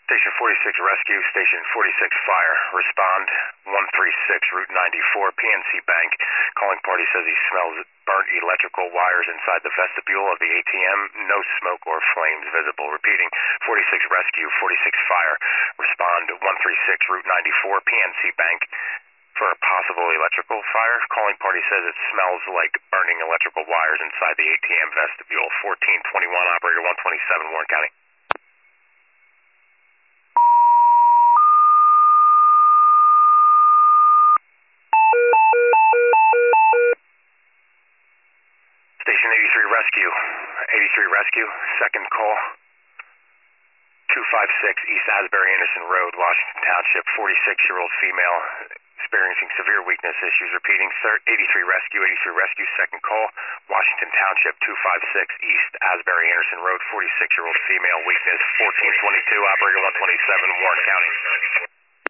Station 46 Rescue, Station 46 Fire. Respond 136, Route 94, PNC Bank. Calling party says he smells burnt electrical wires inside the vestibule of the ATM. No smoke or flames visible. Repeating, 46 Rescue, 46 Fire. Respond 136, Route 94, PNC Bank. For a possible electrical fire. Calling party says it smells like burning electrical wires inside the ATM vestibule. 1421, operator 127, Warren County. Station 83 Rescue. 83 Rescue, second call. 256 East Asbury Anderson Road, Washington Township. 46-year-old female experiencing severe weakness issues. Repeating, 83 Rescue, 83 Rescue, second call. Washington Township, 256 East Asbury Anderson Road. 46-year-old female weakness. 1422, operator 127, Warren County.